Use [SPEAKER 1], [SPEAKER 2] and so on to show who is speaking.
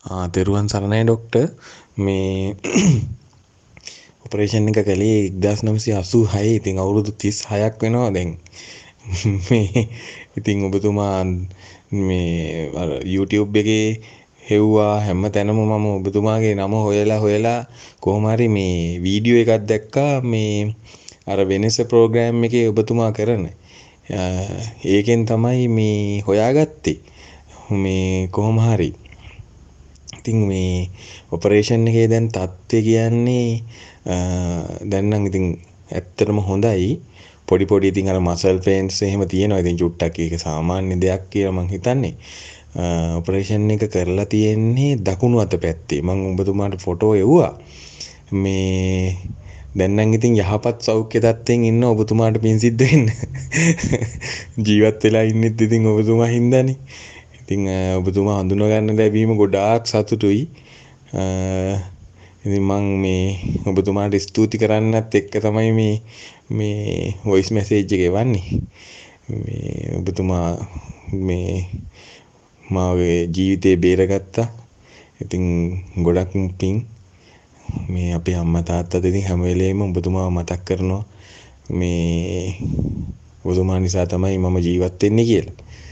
[SPEAKER 1] තෙරුවන් සරණයි ડોක්ටර්. මේ ඔපරේෂන් එක කළේ 1986. ඉතින් අවුරුදු 36ක් වෙනවා දැන්. මේ ඉතින් ඔබතුමා මේ YouTube එකේ හෙව්වා හැම තැනම මම ඔබතුමාගේ නම හොයලා කොහොම හරි මේ වීඩියෝ එකක් දැක්කා මේ අර වෙනස ප්‍රෝග්‍රෑම් එකේ ඔබතුමා කරන. ඒකෙන් තමයි මේ හොයාගත්තේ. මේ කොහොම හරි ඉතින් මේ ඔපරේෂන් එකේ දැන් තත්ත්වය කියන්නේ දැන් නම් ඉතින් ඇත්තටම හොඳයි. පොඩි ඉතින් අර මසල් පේන්ස් එහෙම තියෙනවා. ඉතින් චුට්ටක් ඒක සාමාන්‍ය දෙයක් කියලා මං හිතන්නේ. ඔපරේෂන් එක කරලා තියෙන්නේ දකුණු අත පැත්තේ. මං ඔබතුමාට ෆොටෝ එව්වා. මේ දැන් නම් ඉතින් යහපත් සෞඛ්‍ය තත්ත්වයෙන් ඉන්න ඔබතුමාට පින් සිද්ධ වෙන්න. ජීවත් වෙලා ඉන්නෙත් ඉතින් ඔබතුමා හින්දානේ. ඉතින් ඔබතුමා හඳුනා ගන්න ලැබීම ගොඩාක් සතුටුයි. ඉතින් මං මේ ඔබතුමාට ස්තුති කරන්නත් එක්ක තමයි මේ වොයිස් මැසේජ් එක එවන්නේ. මේ ඔබතුමා මේ මාගේ ජීවිතේ බේරගත්තා. ඉතින් ගොඩක් පිං. මේ අපේ අම්මා තාත්තාත් ඉතින් හැම වෙලේම ඔබතුමාව මතක් කරනවා. මේ ඔබතුමා නිසා තමයි මම ජීවත් වෙන්නේ කියලා.